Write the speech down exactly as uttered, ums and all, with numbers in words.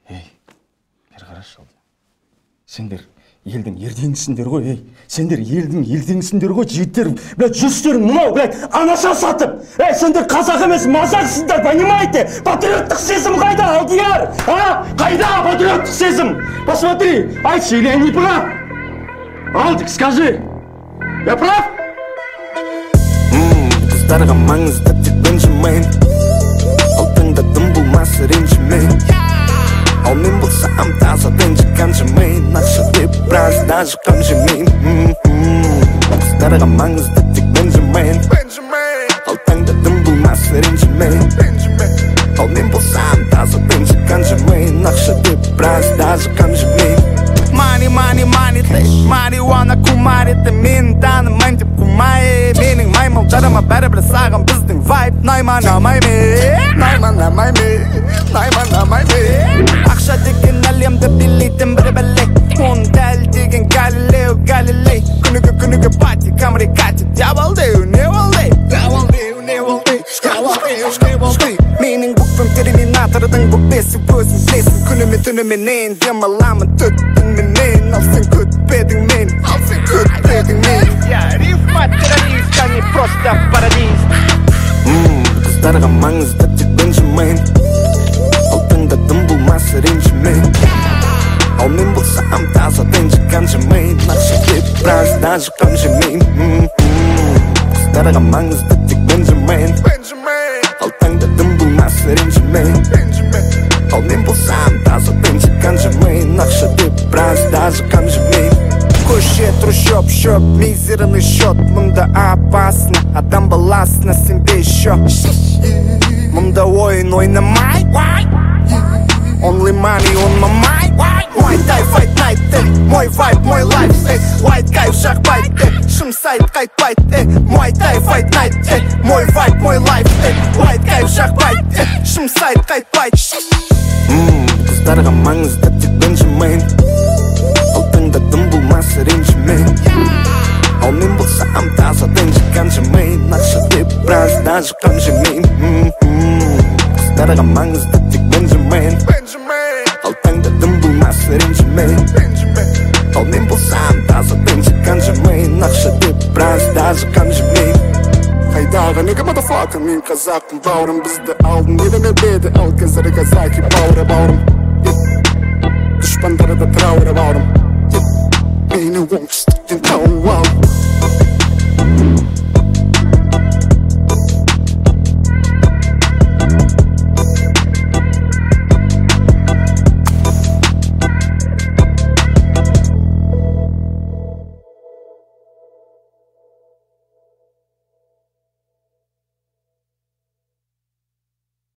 Ей, бері қарашы. Сендер елдің ердеңісіңдер ғой, ей. Сендер елдің елдеңісіңдер ғой, жігіттер. Блядь, жүздерің мынау, блядь, анаша сатып. Ей, сендер қазақ емес, мазақсыңдар, понимаете? Патриоттық сезім қайда, Алдияр? А? Қайда патриоттық сезім? Посмотри, айтшы, или я не прав? Алдик, скажи. Я прав? Қыздарға маңызды тек Бенджамин. Алтында дым болмасы ренжімен. Ал мен болсам таза бенджи қанжымен. Ақша деп біраз даже қам жемейм. Қыздарға маңызды тек Бенджамин. Алтында дым болмасы ренжімен. Ал мен болсам таза бенджи қанжымен. Ақша деп біраз даже қам жемейм. Money, money, money, marihuana kumарите. Мен танымайм деп кумай. Менің маймыл жарама бәрібір саған біздің вайп. Найманамай ме, найманамай ме, найманамай ме. Ақша деген әлемді билейтін бір бәле. Он дәл деген Галилео Галилей. Күнігі күнігі пати камри кати. Дьяволдеу, не волдей, дьяволдеу, не волдей, дьяволдеу, не волдей. Менің бүкпім терминатордың бұл бесі көзін білесің. Күніме түніменен демаламын түттіңменен. Ал сен күтпедің мен, ал сен күтпедің мен. Я рифма террорист, а не просто парадиз. Қыздарға маңызды тек Бенджамин. Алтында дым болмасы ренжімен. Ал мен болсам таза бенджи қанжымен. Ақша деп біраз даже қам жемейм. Қыздарға маңызды тек Бенджамин. Алтында дым болмасы ренжімен. Ал мен болсам таза бенджи қанжымен. Ақша деп біраз даже қам жемейм. Көше трущоб, шөп, мизерный счет. Мұнда опасно, адам баласына сенбей шөп. Мұнда ойын ойнамай. Only money on my mind. Мой тай fight night, мой vibe, мой life. White кайф жақпайды, шым сайт қайтпайды. Мой тай fight night, мой vibe, мой life. White кайф жақпайды, шым сайт қайтпайды. Қыздарға маңызды тек Бенджамин. Алтында дым болмасы ренжімен. Ал мен болсам таза бенджи қанжымен. Ақша деп біраз даже қам жемейм. Қыздарға маңызды тек Бенджамин. Алтында дым болмасы ренжімен. Ал мен болсам таза бенджи қанжымен. Ақша деп біраз даже қам жемейм. Қайдағы неге мадафака, мен қазақпын бауырым. Бізді алдын еліме беді, ал қазір казаки бауыры бауырым. Дұшпандары да трауыры бауырым. Мені оңтүстіктен тауып ал.